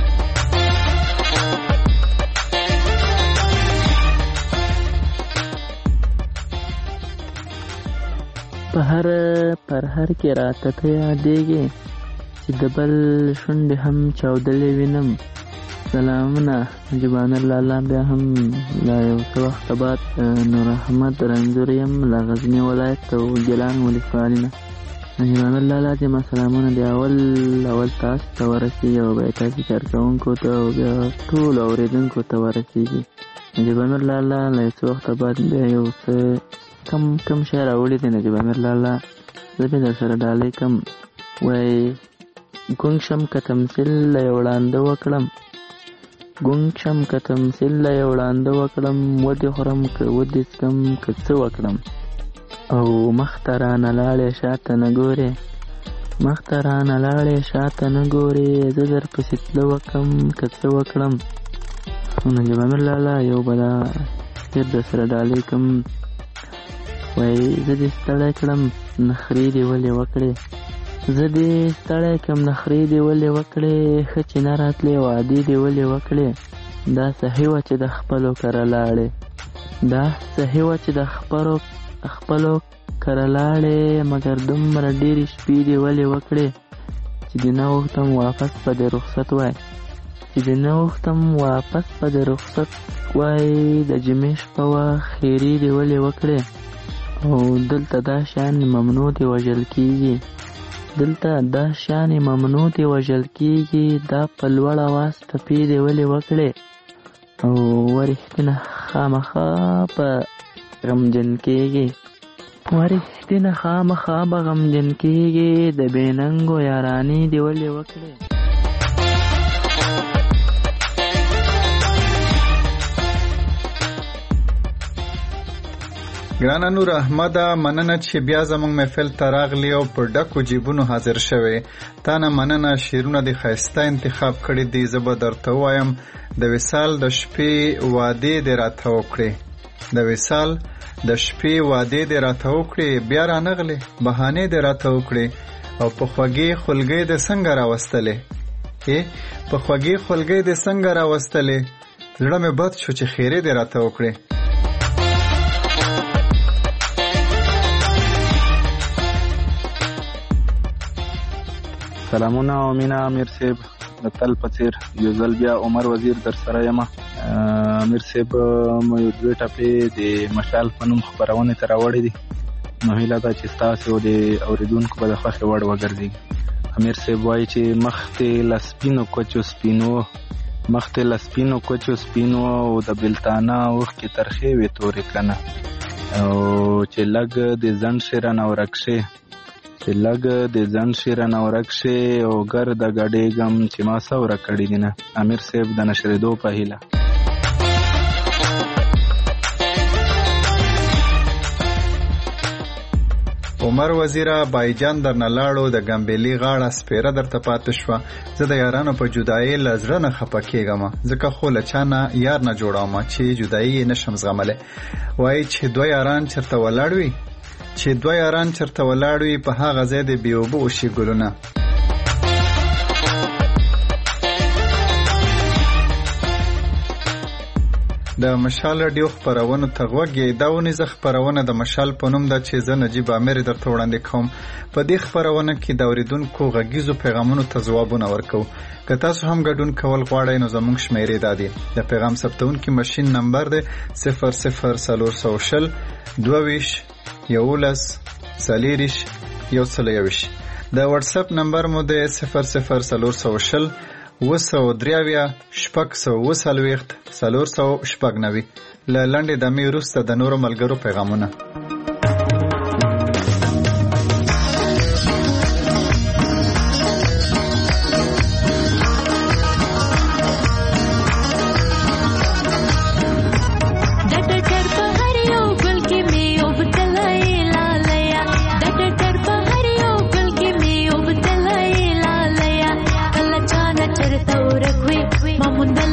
په هر پر هر کې راته ته یادېږي چې د بل شونډې هم چاودلې وینم. سلامونه نجیبان الله. بیا هم لا یو څه وخته بعد نور احمد رنځور یم له غزني ولایت او ګیلان ولسوالۍ نه. نجیبان الله چې ما سلامونه دی اول اول تاسو ته ورسېږي او بیا تاسو کارکوونکو ته او بیا ټولو اورېدونکو ته ورسېږي. نجیبان الله له یو څه وخته بعد بیا یو څه کم کم شی راوړی دی. نجیبان الله زه بیا در سره ډالۍ کم. وایي ګونګ شم که تمثیل له یو وړانده وکړم ګونګ شم که تمثیل له یو وړانده وکړم ودې خورم که ودې څکم که څه وکړم او مخته رانه لاړې شاته نه ګورې مخته رانه لاړې شاته نه ګورې زه در پسې تله وکړم که څه وکړم. نجیب امیر لالا یو به دا شعر در سره ډالۍ کړم. وایي زه دې ستړی کړم نخرې دې ولې وکړې زه دې ستړی کړم نخرې دې ولې وکړې ښه چې نه راتلې وعدې دې ولې وکړې دا صحیح وه چې د خپلو کره لاړې دا صحیح وه چې د خپلو خپلو کره لاړې مګر دومره ډېرې شپې دې ولې وکړې چې دې نه غوښتم واپس په دې رخصت وای چې دې نه غوښتم واپس په دې رخصت وای د جمعې شپه وه خیرې دې ولې وکړې او دلته دا شیان ممنوع دي وژل کېږي دلته دا شیان ممنوع دي وژل کېږي دا په لوړ اواز ټپې دې ولې وکړې او ورښتینه خامخا په غمجن کېږي ورښتینه خامخا به غمجن کېږي د بې ننګو یارانې دې ولې وکړې. ګرانه نور احمده مننه چې بیا زموږ محفل ته راغلی او په ډکو جیبونو حاضر شوی. تا نه مننه شعرونه دې ښایسته انتخاب کړي دي. زه به درته ووایم د وصال د شپې وعدې دې راته وکړې د وصال د شپې وعدې دې راته وکړې بیا رانغلې بهانې دې راته وکړې او په خوږې خلګۍ دې څنګه راوستلې ای په خوږې خلګۍ دې څنګه راوستلې زړه مې بد شو چې خیرې دې راته وکړې. سلامونه او مینا امیر صاحب د تل په څیر یو ځل بیا عمر وزیر در سره یم. امیر صاحب مو یو دوه ټپې د مشال په نوم خبرونه ته راوړې دي نو هیله ده چې تاسو د اوریدونکو په خوښه وړ وګرځي. امیر صاحب وایي چې مخته لسپینو کوچو سپینو مخته لسپینو کوچو سپینو او د بلتانا وخت کې ترخې وې تورې کنه او چې لګ د ځن شرن او رکشه چې لګ د ځن شیرن او رکشه او ګر د غړې غم چې ما سوره کړی دینه. امیر صاحب د نشریدو په هیله. عمر وزیره بایجان در نلاړو د ګمبېلی غاړه سپیره درته پاتې شوه. زه د یارانو په جدایۍ له زړه نه خفه کېږم ځکه خو له چا نه یار نه جوړوم چې جدایي یې نشم زغملی. وایي چې دوه یاران چېرته ولاړ وي چې دوه یاران چرته ولاړ وي په هغه ځای د بې اوبه وشي ګلونه. د مشال راډیو خپرونو ته غوږ یې. دا ونیزه خپرونه د مشال په نوم ده چې زه نجیب امیر درته وړاندې کوم. په دې خپرونه کې د اورېدونکو غږیزو پیغامونو ته ځوابونه ورکوو. که تاسو هم ګډون کول غواړئ نو زموږ شمیرې دا دي. د پیغام ثبتونکي ماشین نمبر دی صفر صفر څلور سوه شل دوه ویشت یولس څلېرویشت یو سل یوویشت. د واتس اپ نمبر مو دی صفر صفر څلور سوه شل اوه سوه درې اویا شپږ سوه اوه څلوېښت څلور سوه شپږ نوي. له لنډې دمې وروسته د نورو ملګرو پیغامونه.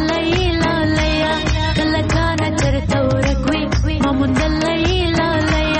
Mamundalla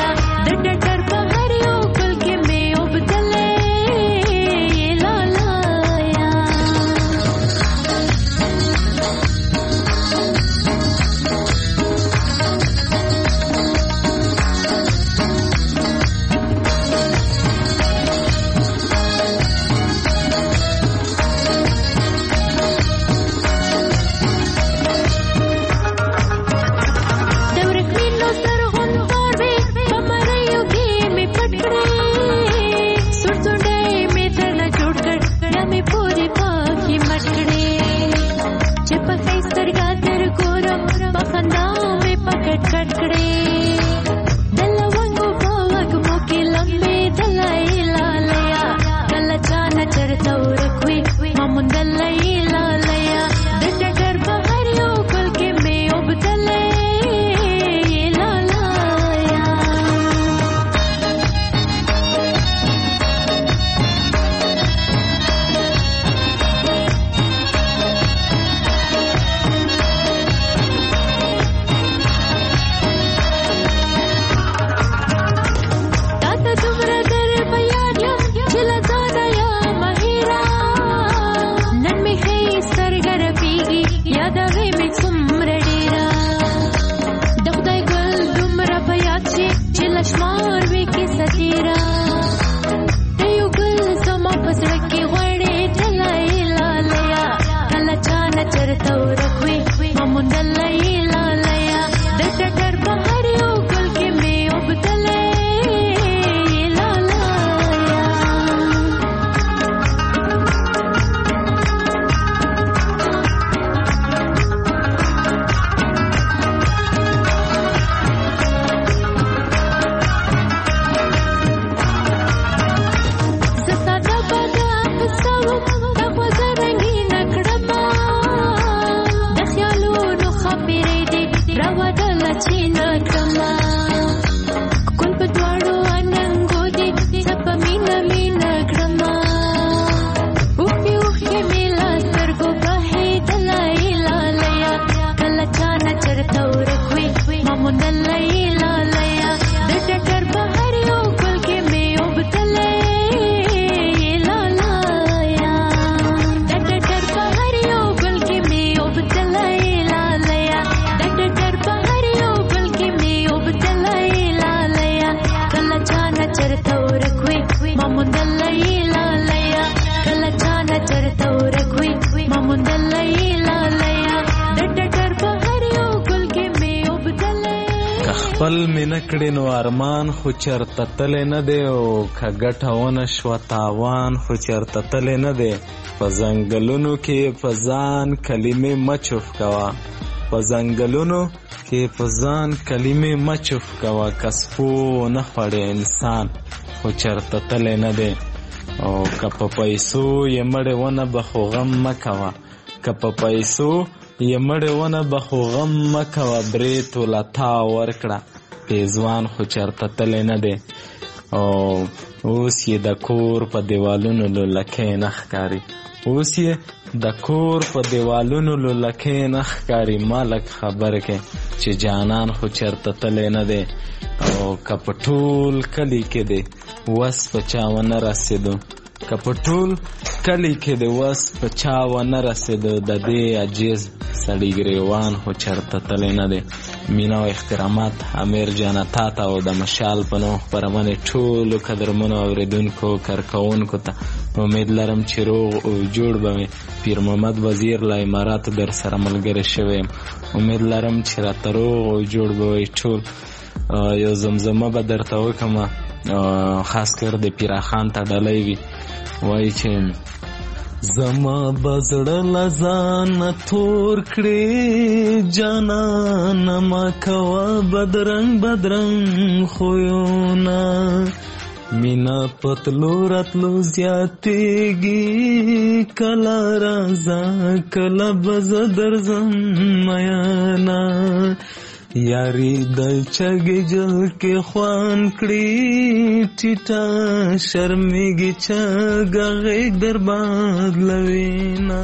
خپل مې نه کړې نو ارمان خو چېرته تللی نه دی او که ګټه ونه شوه تاوان خو چېرته تللی نه دی په ځنګلونو کې په ځان کلمې مه چوف کوه په ځنګلونو کې په ځان کلمې مه چوف کوه که سپو ونه خوړې انسان خو چېرته تللی نه دی او که په پیسو یې مړې ونه به خو غم مه کوه که په پیسو یې مړې ونه به خو غم مه کوه برې توله تا ورکړه پیزوان خو چېرته تللی نه دی او اوس یې د کور په دیوالونو لولکۍ نه ښکاري اوس یې د کور په دیوالونو لولکۍ نه ښکاري ما لږ خبر کې چې جانان خو چېرته تللی نه دی او که په ټول کلي کې دی وس په چا ونه رسېدو که په ټول کلی کې د وس په چا ونه رسېدو د دې عجیز سړي ګریوان خو چېرته تللی نه دی. مینه او احترامات امیر جانه تا ته او د مشال په نوم خپرونې ټولو قدرمنو اورېدونکو کارکوونکو ته امید لرم چې روغ او جوړ به مې پیر محمد وزیر له اماراتو در سره ملګری شوی یم. امید لرم چې راته روغ او جوړ به وئ ټول. یو زمزمه به درته وکړم خاص کر د پیراخان ته ډالۍ وي وایي چې زما بزړه لزانه تور کړې جانانه ما کوه بدرنګ بدرنګ خویونه مینا پتلو راتلو زیاتېږي کله راځه کله به زه درځم میانه یاری د چګې جل کې خوان کړي ټیټه شرمېږي چګه غېږ در بدلوینه.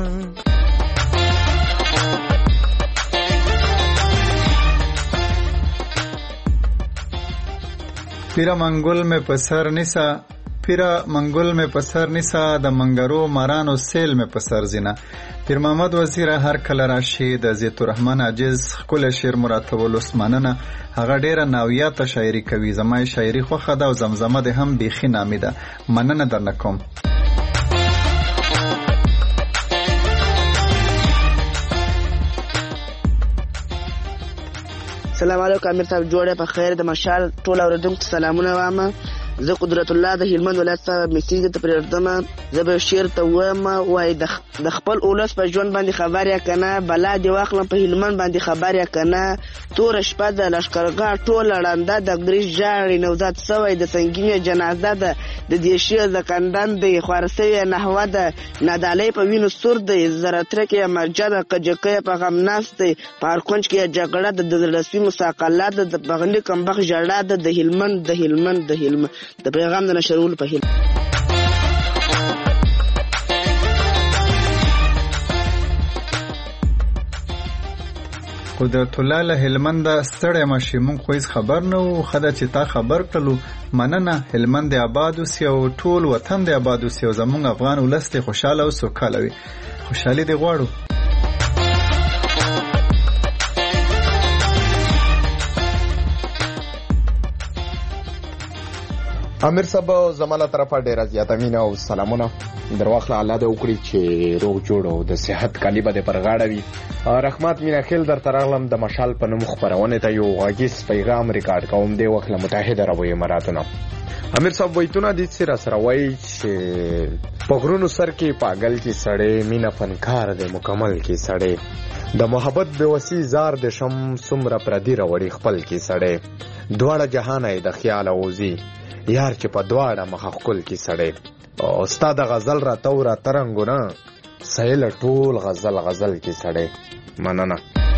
پیرا منگل میں پسر نسا پیرا منگل میں پسر نسا د منګرو مارانو سیل میں پسر زینا. پیر محمد وزیر هر کله راشي د زیت الرحمن عجز خپل شعر مراتب العثمانه هغه ډیره ناویاته شاعري کوي. زما شاعري خوښه ده او زمزمه ده هم بیخي نامي ده. مننه درنه کوم. سلام علیکم امیر صاحب جوړه په خیر د مشال ټول اوریدونکو سلامونه وامه. زه قدرت الله د هلمند ولایت څخه میسیج ته پرېږدم. زه به شعر ته وایم وای د خپل اولس په ژوند باندې خبر یا کنه بلا دی واخلم په هلمند باندې خبر یا کنه تور شپه د لشکرګاه ټول لړنده د انګریز جاړي نوزاد سوی د سنگینه جنازه ده د دیشي زکندن د خورسوي نحوه ده ندالې په وینو سور د زراتره کې مرجده کجکه په غم ناس دی پارکونج کې جګړه د دلسوي مساقلات د بغلی کمبخ جړه د هلمند د هلمند د هلمند د پیغام د نشرول په هیله. قدرت الله له هلمند ستړی مشي مونږ خو هیڅ خبر نه وو خدا چې تا خبر کړلو. مننه. هلمند آباد اوسي او ټول وطن د آباد اوسي او زمونږ افغان ولس ته خوشاله او سوکاله وي. خوشحالي دی غواړو. امیر صاحب زماله طرفه ډیره زیاته مینه او سلامونه درواخله. الله دې وکړي چې روغ جوړ او د صحت کالی به دې پر غاړه وي. رحمت مینا خیل درته راغلم د مشال په نوم خپرونې ته یو غږیز پیغام ریکارډ کوم دی وخت له متحده عربو اماراتو نه. امیر صاحب وایتونه دې سره سره وایي چې په غرونو سر کې پاگل کې سړی مینا فنکار دی مکمل کې سړی د محبت به وسی زار د شم سمره پردي راوړي خپل کې سړی دواړه جهان یې د خیال اوزي یار چې په دواړه مخ خپل کې سړی او استاد غزل را تورا ترنګونه سهیل ټول غزل غزل کې سړی. مننه.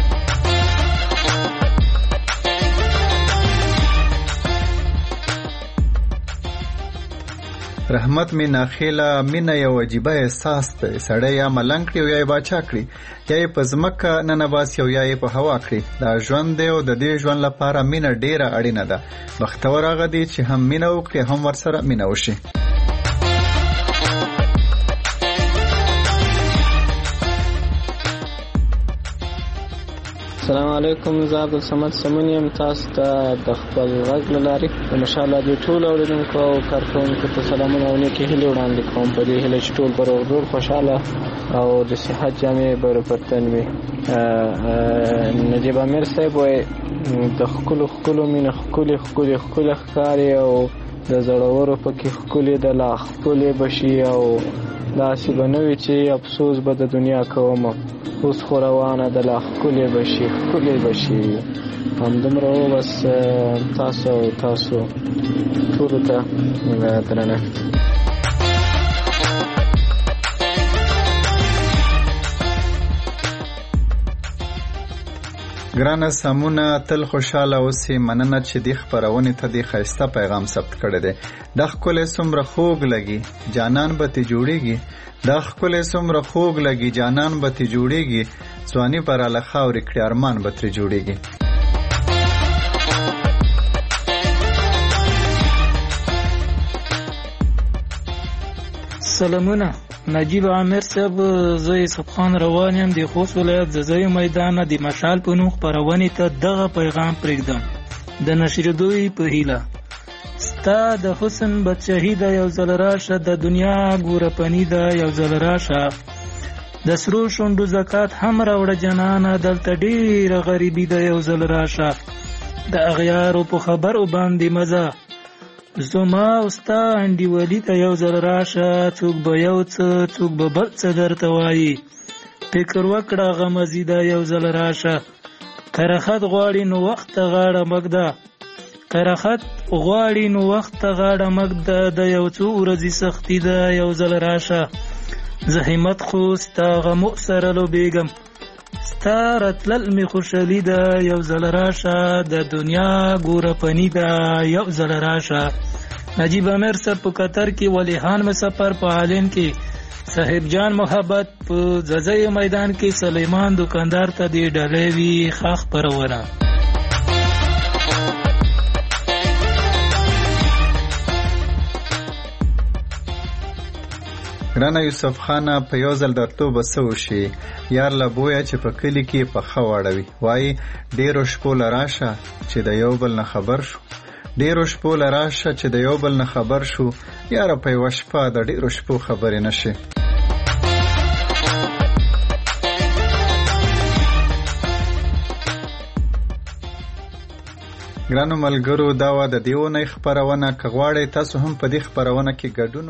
رحمت می ناخیله مینه یو عجیبه احساس دی. سړی یا ملنګ کړي او یا یې باچا کړي یا یې په ځمکه ننباسي او یا یې په هوا کړي. دا ژوند دی او د دې ژوند لپاره مینه ډیره اړینه ده. بختور هغه دی چې هم مینه وکړي هم ورسره مینه وشي. السلام علیکم. زه عبدالصمد سمون یم. تاسو ته د خپل غږ له لارې د مشال رادیو ټولو اورېدونکو او کارکوونکو ته سلامونه او نیکې هیلې وړاندې کوم په دې هیله چې ټول به روغ جوړ خوشحاله او د صحت جامې به پر تن وي. نجیب امیر صاحب وایي د ښکلو ښکلو مینه ښکلې ښکلې ښکلې ښکاري او د زړورو پکې ښکلې د لا ښکلې بشي او داسې به نه وي چې افسوس به د دنیا کوم اوس خو روانه د لا ښکلې بشي ښکلې بشي. همدومره و بس. تاسو تاسو ټولو ته درنښت. ګرانه سامونه تل خوشاله اوسې. مننه چې دې خپرونې ته دې ښایسته پیغام ثبت کړی دی. دا ښکلی څومره خوږ لګي جانان به تې جوړېږي. دا ښکلی څومره خوږ لګي جانان به تې جوړېږي. ځواني به راله خاورې کړي ارمان به ترې جوړېږي. سلامونه. نجیب عامر صاحب، زه یوسف خان روان یم د خوست ولایت ځاځي میدان د مشال په نوم خپرونې ته دغه پیغام پرېږدم د نشریدوی په هیله. ستا د حسن بادشاهي ده یو ځل راشه، د دنیا ګوره پني ده یو ځل راشه، د سرو شونډو زکات هم راوړه جنانه، دلته ډېره غریبي ده یو ځل راشه، د اغیارو په خبرو باندې مزه زما او ستا انډیوالي ته یو ځل راشه، څوک به یو څه څوک به بل څه درته وایي، فکر وکړه غمزي ده یو ځل راشه، کرخت غواړي نو وخت ته غاړه مږده، کرخت غواړي نو وخت ته غاړه مږده، د یو څو ورځې سختي ده یو ځل راشه، زه همت خو ستا غمو سره لوبېږم، ستا راتلل مې خوشحالي ده یو ځل راشه، د دنیا ګوره پني ده یو ځل راشه. نجیب امیر صاحب په قطر کې، ولیحان مې سفر په عالم کې، صاحب جان محبت په ځاځي میدان کې، سلیمان دکاندار ته دی ډالۍ وي خاخ پرونه. ګرانه یوسف خانه، په یو ځل درتلو به څه وشي، یار له بویه چې په کلي کې پخه واړوي، وایي ډېرو شپو له راشه چې د یو بل نه خبر شو، ډېرو شپو له راشه چې د یو بل نه خبر شو، یاره په یوه شپه د ډېرو شپو خبرې نه شي. ګرانو ملګرو، دا وه د دې اونۍ خپرونه. که غواړئ تاسو هم په دې خپرونه کې ګډون